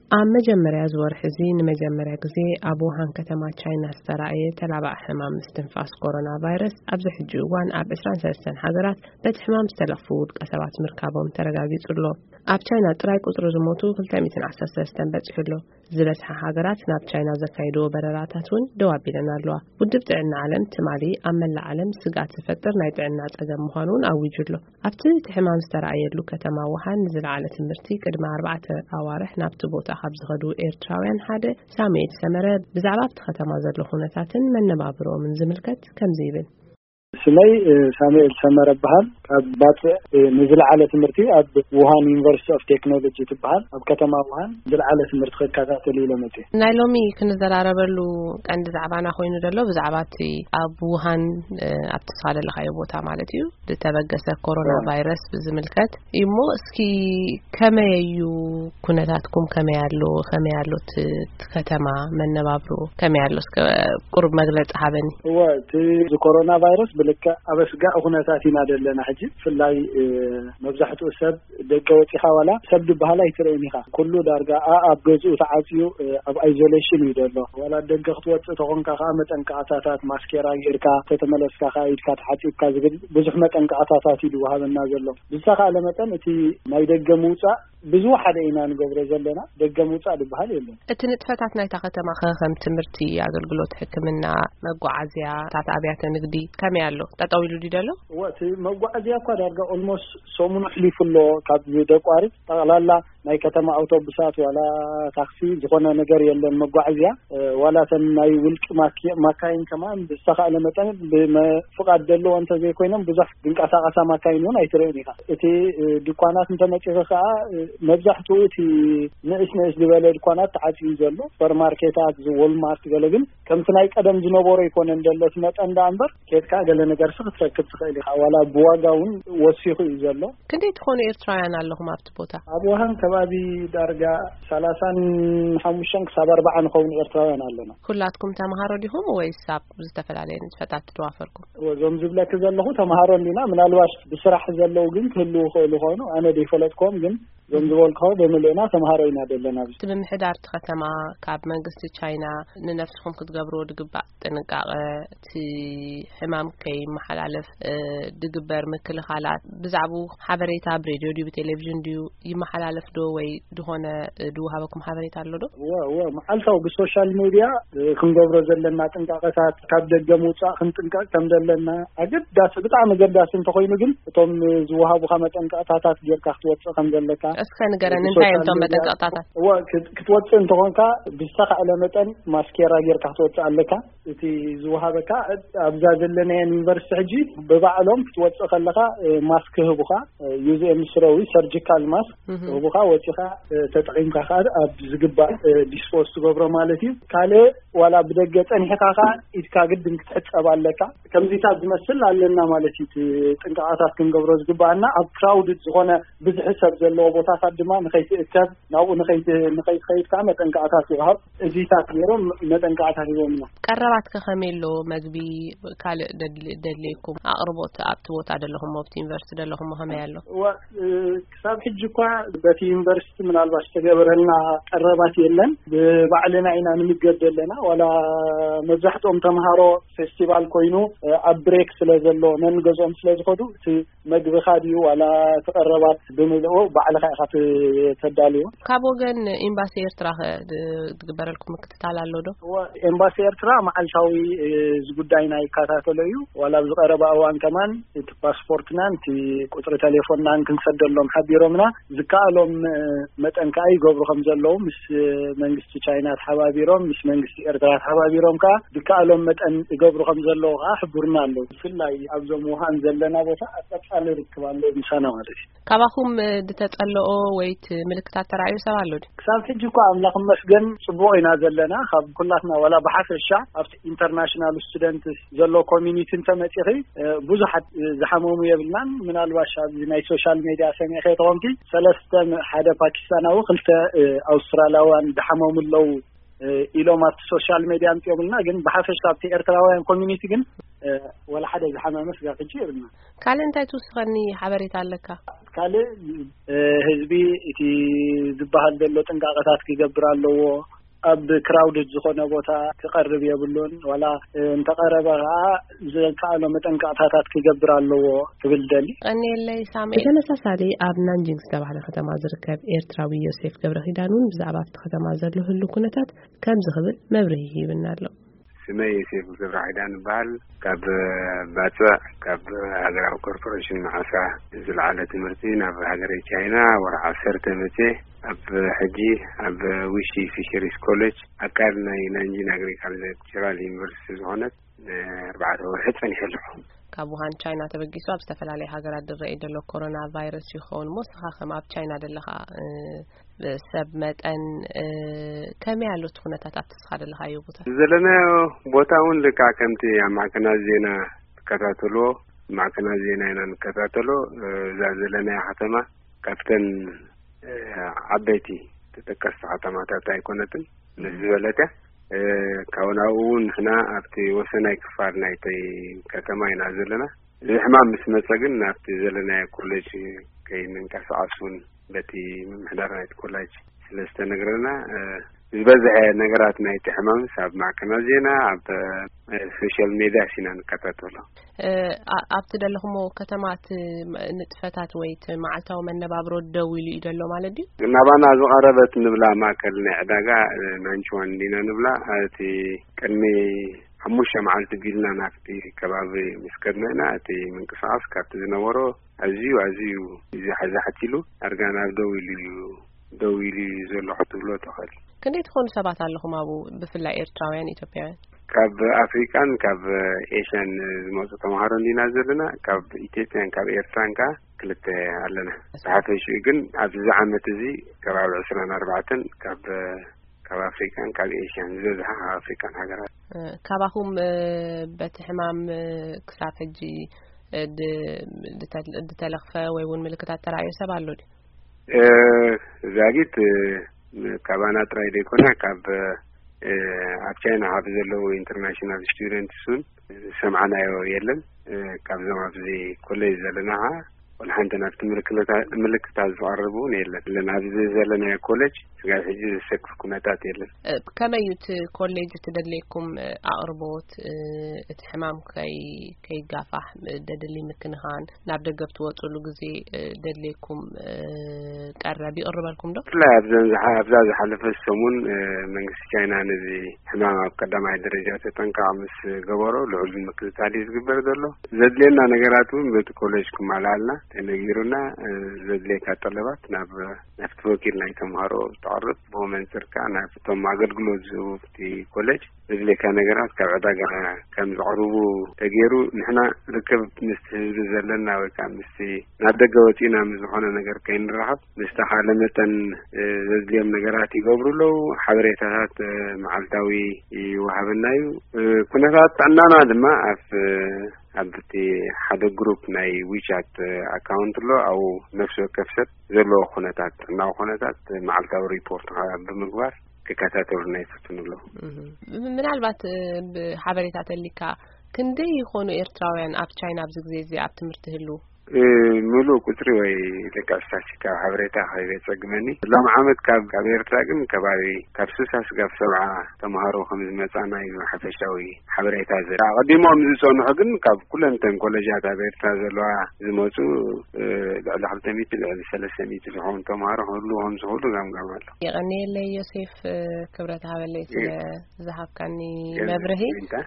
መጀመሪያ ዝወር ሕዚ ንመጀመሪያ ግዜ ኣብ ውሃን ከተማ ቻይና ዝተራእየ ተላባዕ ሕማም ምስትንፋስ ኮሮና ቫይረስ ኣብዚ ሕጂ እዋን ኣብ 23 ሃገራት በቲ ሕማም ዝተለኽፉ ውድቀ ሰባት ምርካቦም ተረጋጊጹሎ። ኣብ ቻይና ጥራይ ቁጥሪ ዝሞቱ 213 በጽሕሎ። ዝበዝሐ ሃገራት ናብ ቻይና ዘካይድዎ በረራታት እውን ደው ኣቢለን ኣለዋ። ውድብ ጥዕና ዓለም ትማሊ ኣብ መላእ ዓለም ስጋት ዝፈጥር ናይ ጥዕና ጸገም ምዃኑን ኣዊጁሎ። ኣብቲ ሕማም ዝተራእየሉ ከተማ ውሃን ዝለዓለ ትምህርቲ ቅድሚ 4 ኣዋርሕ ናብቲ ቦታ ካብ ዝኸዱ ኤርትራውያን ሓደ ሳሙኤል ሰመረ ብዛዕባ ኣብቲ ከተማ ዘሎ ኩነታትን መነባብሮምን ዝምልከት ከምዚ ይብል። ስመይ ሳሙኤል ሰመረ በሃል ካብ ባጽዕ ንዝለዓለ ትምህርቲ ኣብ ውሃን ዩኒቨርሲቲ ኦፍ ቴክኖሎጂ ትበሃል ኣብ ከተማ ውሃን ዝለዓለ ትምህርቲ ከከታተል ኢሎም እየ። ናይ ሎሚ ክንዘራረበሉ ቀንዲ ዛዕባና ኮይኑ ደሎ ብዛዕባ እቲ ኣብ ውሃን ኣብ ተሳለለኻዮ ቦታ ማለት እዩ ዝተበገሰ ኮሮና ቫይረስ ብዝምልከት እሞ እስኪ ከመይ እዩ ኩነታትኩም ከመይ ኣሎ ከተማ መነባብሮ ከመይ ኣሎ እስከ ቁርብ መግለጽ ሃበኒ። ወቲ ኮሮና ቫይረስ ብልካ ኣበስጋ ኩነታት ኢና ደለና ሕጂ ፍላይ መብዛሕትኡ ሰብ ደገ ወጪኻ ዋላ ሰብ ድበሃል ኣይትርእኒኻ ኩሉ ዳርጋ ኣብ ገዝኡ ተዓጽዩ ኣብ አይዞሌሽን እዩ ደሎ ዋላ ደገ ክትወጽእ ተኾንካ ከዓ መጠንቀቕታታት ማስኬራ ጌርካ ተተመለስካ ኢድካ ተሓጺብካ ዝብል ብዙሕ መጠንቀቕታታት እዩ ወሃበና ዘሎ ብሳኻ ለመጠን እቲ ናይ ደገ ምውጻእ ብዙሕ ሓደ ኢና ንገብሮ ዘለና ደገ ምውጻእ ድበሃል የለን። እቲ ንጥፈታት ናይታ ከተማ ከም ትምህርቲ ኣገልግሎት ሕክምና መጓዓዝያ ታታብያተ ንግዲ ከመይ ኣሎ ጠጠው ኢሉ ዲደሎ ወቲ መጓዓዝያ እኮ ዳርጋ ኦልሞስት ሰሙኑ ሕሊፉሎ ካብ ደቋሪት ጠቕላላ ናይ ከተማ አውቶቡሳት ዋላ ታክሲ ዝኾነ ነገር የለን መጓዓዝያ ዋላ ተን ናይ ውልቂ ማካይን ከማን ብዝተኻእለ መጠን ብፍቃድ ደለዎ እንተ ዘይኮይኖም ብዙሕ ድንቃሳቐሳ ማካይን እውን ኣይትርእን ኢኻ። እቲ ድኳናት እንተመጪኻ ከዓ መብዛሕትኡ እቲ ንእስ ዝበለ ድኳናት ተዓጽዩ ዘሎ ሱፐርማርኬታት ወልማርት ገለ ግን ከምቲ ናይ ቀደም ዝነበሮ ይኮነን ደሎ መጠን ዳ እምበር ኬትካ ገለ ነገር ክትረክብ ትኽእል ኢኻ ዋላ ብዋጋ እውን ወሲኹ እዩ ዘሎ። ክንደይ ትኾኑ ኤርትራውያን ኣለኹም ኣብቲ ቦታ? ኣብ ውሃን ከባቢ ዳርጋ 35 ክሳብ 40 ንኸውን ኤርትራውያን ኣለና። ኩላትኩም ተማሃሮ ዲኹም ወይስ ኣብ ዝተፈላለየ ንጥፈታት ትዋፈርኩም? ወዞም ዝብለክ ዘለኹ ተማሃሮ ዲና ምናልባሽ ብስራሕ ዘለው ግን ክህልው ይኽእሉ ኾይኑ ኣነ ደይፈለጥኩም ግን ዞም ዝበልክዎ ብምልእና ተማሃሮ ኢና ደለና። ብምምሕዳር እቲ ከተማ ካብ መንግስቲ ቻይና ንነፍስኩም ክትገብርዎ ድግባእ ጥንቃቐ እቲ ሕማም ከይመሓላለፍ ድግበር ምክልኻላት ብዛዕባ ሓበሬታ ብሬድዮ ዲዩ ብቴሌቪዥን ዲዩ ይመሓላለፍ ዶ ወይ ድኾነ ድውሃበኩም ሓበሬታ ኣሎ ዶ? መዓልታዊ ብሶሻል ሚድያ ክንገብሮ ዘለና ጥንቃቐታት ካብ ደገ ምውጻእ ክንጥንቀቕ ከም ዘለና ኣገዳሲ ብጣዕሚ ገዳሲ እንተኾይኑ ግን እቶም ዝውሃቡኻ መጠንቀቕታታት ጌርካ ክትወጽእ ከም ዘለካ እስከ ንገረን እንታይ እዮም እቶም መጠንቀቕታታት? ክትወጽእ እንተኾንካ ብዝተኻእለ መጠን ማስኬራ ጌርካ ክትወጽእ ኣለካ። እቲ ዝውሃበካ ኣብዛ ዘለና ዩኒቨርሲቲ ሕጂ ብባዕሎም ክትወጽእ ከለካ ማስክ ህቡኻ ዩዝኤምስሮዊ ሰርጂካል ማስክ ህቡኻ ወጪኻ ተጠቒምካ ከዓ ኣብ ዝግባእ ዲስፖዝ ትገብሮ ማለት እዩ። ካልእ ዋላ ብደገ ጸኒሕካ ከዓ ኢድካ ግድም ክትሕጸብ ኣለካ። ከምዚታት ዝመስል ኣለና ማለት እዩ። ጥንቃቐታት ክንገብሮ ዝግባአና ኣብ ክራውድድ ዝኾነ ብዙሕ ሰብ ዘለዎ ቦታታት ድማ ንኸይትእከብ ናብኡ ንኸይትኸይድ ከዓ መጠንቀቕታት ይወሃብ። እዚታት ገይሮም መጠንቀቕታት ይህቦምና። ቀረባት ከኸመይ ኣሎ መግቢ ካልእ ደድልየኩም ኣቕርቦት ኣብቲ ቦታ ደለኹም ኣብቲ ዩኒቨርሲቲ ደለኹም ከመይ ኣሎ? ክሳብ ሕጂ እኳ በቲ ዩኒቨርሲቲ ምናልባሽ ተገበረልና ቀረባት የለን ብባዕልና ኢና ንምገብ ዘለና ዋላ መብዛሕትኦም ተምሃሮ ፌስቲቫል ኮይኑ ኣብ ብሬክ ስለ ዘሎ ነንገዝኦም ስለ ዝኸዱ እቲ መግቢኻ ድዩ ዋላ ተቐረባት ብምልኦ ባዕልኻ ኢኻ ተዳልዮ። ካብ ወገን ኤምባሲ ኤርትራ ዝግበረልኩም ምክትታል ኣሎ ዶ? ኤምባሲ ኤርትራ መዓልታዊ ዝጉዳይና ይከታተሎ እዩ ዋላ ብዝቐረባ እዋን ከማን እቲ ፓስፖርትናን እቲ ቁጥሪ ቴሌፎንናን ክንሰደሎም ሓቢሮምና ዝከኣሎም መጠን ከዓ ይገብሩ ከም ዘለዉ ምስ መንግስቲ ቻይና ተሓባቢሮም ምስ መንግስቲ ኤርትራ ተሓባቢሮም ከዓ ዝከኣሎም መጠን ይገብሩ ከም ዘለዉ ከዓ ሕቡርና ኣለዉ። ብፍላይ ኣብዞም ውሃን ዘለና ቦታ ኣጠቃሊ ርክብ ኣሎ ምሳና ማለት እዩ። ካባኹም ዝተጸልኦ ወይ ምልክታት ተራእዩ ሰብ ኣሎ ዲ? ክሳብ ሕጂ እኳ ኣምላኽ መስገን ጽቡቕ ኢና ዘለና ካብ ኩላትና ዋላ ብሓፈሻ ኣብቲ ኢንተርናሽናል ስቱደንት ዘሎ ኮሚኒቲ እንተመጺኺ ብዙሓት ዝሓመሙ የብልናን ምናልባሽ ኣብዚ ናይ ሶሻል ሚድያ ሰሚዕኸ ተኾንኪ 3 ሓደ ፓኪስታናዊ 2 ኣውስትራልያውያን ዝሓመሙ ኣለዉ ኢሎም ኣብ ሶሻል ሚዲያ እንጥዮምና ግን በሐፈሻ ኣብቲ ኤርትራውያን ኮሚኒቲ ግን ወላ ሓደ ዝሓመመስ ጋር ይርና ካለ እንታይ ትውስኸኒ ሓበሬታ ኣለካ ካለ ህዝቢ እቲ ዝበሃል ዘሎ ጥንቃቐታት ክገብር ኣለዎ ኣብ ክራውድድ ዝኾነ ቦታ ክቀርብ የብሉን ወላ እንተቀረበ ዝካኣሎ መጠንቀቕታታት ክገብር ኣለዎ ትብል ደሊ ቀኒለይ ሳሜ ተነሳሳሊ ኣብ ናንጂንግ ዝተባህለ ከተማ ዝርከብ ኤርትራዊ ዮሴፍ ገብረኺዳኑን ብዛዕባ እቲ ከተማ ዘሎ ህሉ ኩነታት ከም ዝኽብል መብርሂ ይብና ኣሎ ስመይ ዮሴፍ ገብረኺዳን ይበሃል ካብ ባጽዕ ካብ ሃገራዊ ኮርፖሬሽን ማዕሳ ዝለዓለ ትምህርቲ ናብ ሃገረ ቻይና ወርዓ 10 ዓመት ኣብ ሕጂ ኣብ ዊሺ ፊሸሪስ ኮሌጅ ኣካል ናይ ናንጂን አግሪካልቸራል ዩኒቨርሲቲ ዝኾነት 4 ወርሒ ጸኒሐ ኣለኹ ካብ ውሃን ቻይና ተበጊሱ ኣብ ዝተፈላለዩ ሃገራት ዝረአ ዘሎ ኮሮና ቫይረስ ይኸውን ሞስኻ ከም ኣብ ቻይና ደለኻ ሰብ መጠን ከመይ ያሉት ኩነታት አትስኻደለኻ ይቦታ ዘለና ቦታውን ልካ ከምቲ ማዕከና ዜና ተከታተሎ ማዕከና ዜና ኢና ንከታተሎ ዘለና ከተማ ካፕተን ዓበይቲ ተጠቀስቲ ከተማታት ኣይኮነትን ንዝበለተ ካውናውን ንሕና ኣብቲ ወሰናይ ክፋል ናይቲ ከተማ ኢና ዘለና ሕማም ምስ መፀ ግን ኣብቲ ዘለና ኮሌጅ ከይንንቀሳቐሱን በቲ ምምሕዳር ናይቲ ኮሌጅ ስለዝተነገረና ዝበዝሐ ነገራት ናይቲ ሕማም ኣብ ማዕከና ዜና ኣብ ሶሻል ሚዲያ ሲና ንከታተሎ ኣብቲ ደለኹሞ ከተማት ንጥፈታት ወይ መዓልታዊ መነባብሮ ደው ኢሉ ይደሎ ማለት እዩ ናባና ዝቐረበት ንብላ ማእከል ናይ ዕዳጋ ናንቺዋን ዲና ንብላ እቲ ቅድሚ 5 መዓልቲ ቢልና ናፍቲ ከባቢ ምስከድና እቲ ምንቅስቃስ ካብቲ ዝነበሮ ኣዝዩ ዝሓዛሕቲሉ ኣርጋና ደው ኢሉ ዘሎ ሕትብሎ ተኸል ክንደይ ትኾኑ ሰባት ኣለኹም ኣብኡ ብፍላይ ኤርትራውያን ኢትዮጵያውያን ካብ አፍሪካን ካብ ኤሽያን ዝመጹ ተማሃሮ እንዲና ዘለና ካብ ኢትዮጵያን ካብ ኤርትራን ካ ክልተ ኣለና ተሓፈሽ ግን ኣብዚ ዓመት እዚ ከባቢ 24 ካብ አፍሪካን ካብ ኤሽያን ዝዝሃ አፍሪካን ሃገራት ካባኹም በቲ ሕማም ክሳብ ሕጂ ድተለኽፈ ወይ እውን ምልክታት ተራእዮ ሰብ ኣሎ ዲ ዛጊት ካባና ጥራይ ደይኮነ ካብ ኣብ ቻይና ኣብ ዘለዎ ኢንተርናሽናል ስቱደንትስን ሰምዓናዮ የለን ካብዞም ኣብዚ ኮሌጅ ዘለና ወልሓንቲ ናብቲ ምልክታት ዝቐርቡን የለን ለናብዚ ዘለና ኮሌጅ ስጋር ሕጂ ዝሰክፍ ኩነታት የለን ከመዩት ኮሌጅ ትደልይኩም ኣቕርቦት እቲ ሕማም ከይጋፋሕ ደድሊ ምክንኻን ናብ ደገብ ትወፅሉ ግዜ ደድልይኩም ቀረብ ይቕርበልኩም ዶ ላይ ኣብዛ ዝሓለፈ ሰሙን መንግስቲ ቻይና ነዚ ሕማም ኣብ ቀዳማይ ደረጃ ተጠንቀቕ ምስ ገበሮ ልዑል ምክትታል ዝግበር ዘሎ ዘድልየና ነገራት እውን በቲ ኮሌጅ ክመላልና ተነጊሩና ዘድልየካ ጠለባት ናብቲ ወኪል ናይ ተምሃሮ ተቐርብ ብመንፅርካ ናብቶም ኣገልግሎት ዝህቡ እቲ ኮሌጅ ዘድልየካ ነገራት ካብ ዕዳጋ ከም ዘቕርቡ ተገይሩ ንሕና ርክብ ምስቲ ህዝቢ ዘለና ወይ ከዓ ምስቲ ናብ ደገ ወፂና ዝኾነ ነገር ከይንራኸብ ምስተኻለ መጠን ዘድልዮም ነገራት ይገብሩለው ሓበሬታታት መዓልታዊ ይወሃበና እዩ ኩነታት ጥዕናና ድማ ኣብቲ ሓደ ግሩፕ ናይ ዊቻት አካውንት ሎ ኣው ነፍሲ ወከፍ ሰብ ዘለዎ ኩነታት ጥዕናዊ ኩነታት መዓልታዊ ሪፖርት ብምግባር ክከታተሉና ይፍትኑሎ ምናልባት ብሓበሬታት ኣሊካ ክንደይ ይኾኑ ኤርትራውያን ኣብ ቻይና ኣብዚ ግዜ እዚ ኣብ ትምህርቲ ህሉ ሙሉእ ቁጥሪ ወይ ደቂ ስታቲስቲካ ሓበሬታ ከይበፀግመኒ ሎም ዓመት ካብ ኤርትራ ግን ከባቢ ካብ 60 እስካብ 70 ተምሃሮ ከም ዝመጻና እዩ ሓፈሻዊ ሓበሬታ ዘራ ቀዲሞም ዝጸንሑ ግን ካብ ኩለንተን ኮሌጃት ኣብ ኤርትራ ዘለዋ ዝመጹ ልዕሊ 200 ልዕሊ 300 ዝኸውን ተምሃሮ ሁሉም ዝሁሉ ገምገም ኣሎ የቀኒለይ ዮሴፍ ክብረት ሃበለይ ስለ ዝሃብካኒ መብርሂ